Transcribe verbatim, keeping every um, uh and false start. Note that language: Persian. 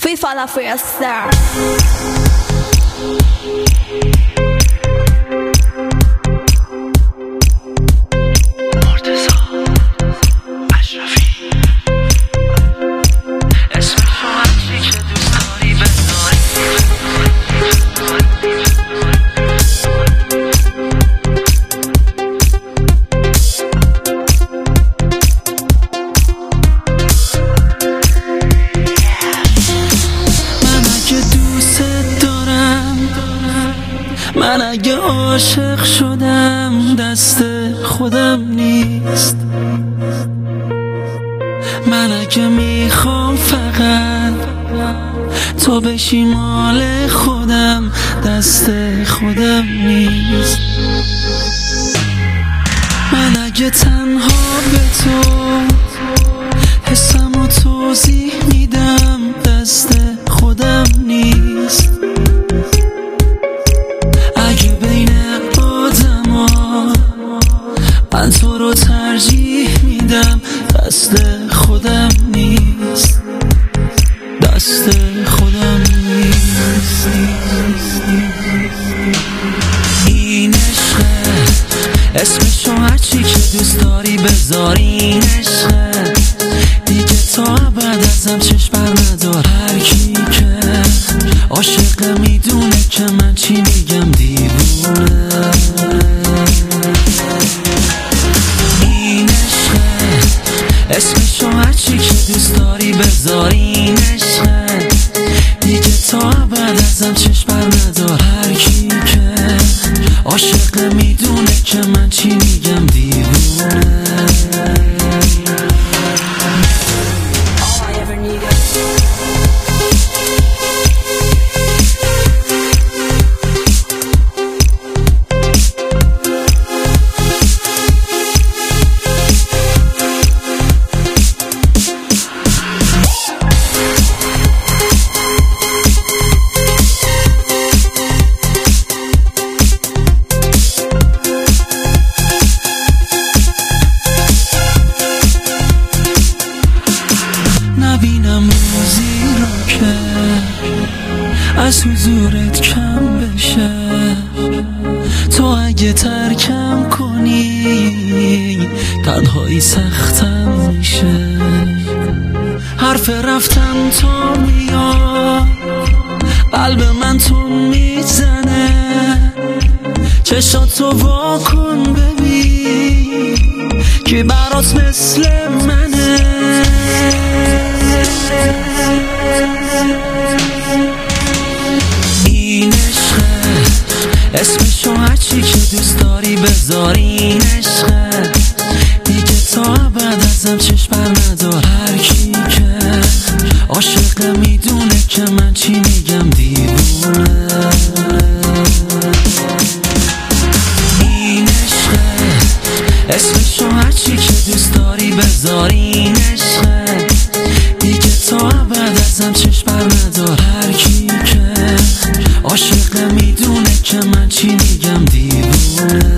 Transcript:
Free Fall for your star. من اگه عاشق شدم دست خودم نیست. من اگه میخوام فقط تو بشی مال خودم دست خودم نیست. من اگه تنها به تو حسمو توضیح میدم دست خودم نیست. من تو رو ترجیح میدم دست خودم نیست. دست خودم نیست. این عشقه اسمشو هرچی که دوست داری بذار. این عشقه دیگه تا ابد ازم چشم بر ندار. هر کی که عاشقه میدونه که من چی میگم دیوونه. اسمشو هرچی که دوست داری بذار. این عشقه دیگه تا ابد ازم چشم بر ندار. هر کی که عاشقه میدونه که من چی میگم دیوونه. نبینم روزی رو که از حضورت کم بشه. تو اگه ترکم کنی تنهایی سختم میشه. حرف رفتن تو میاد قلب من تو میزنه. چشاتو وا کن ببین که برات مثل منه. این عشقه اسمشو هرچی که دوست داری بذار. این عشقه دیگه تا ابد ازم چشم بر ندار. هر کی که عاشقه میدونه که من چی میگم دیوونه. این عشقه اسمشو هرچی که دوست داری بذار. این عشقه دیگه تا ابد ازم چشم بر ندار. هر کی که عاشقه میدونه که من چی میگم دیوونه.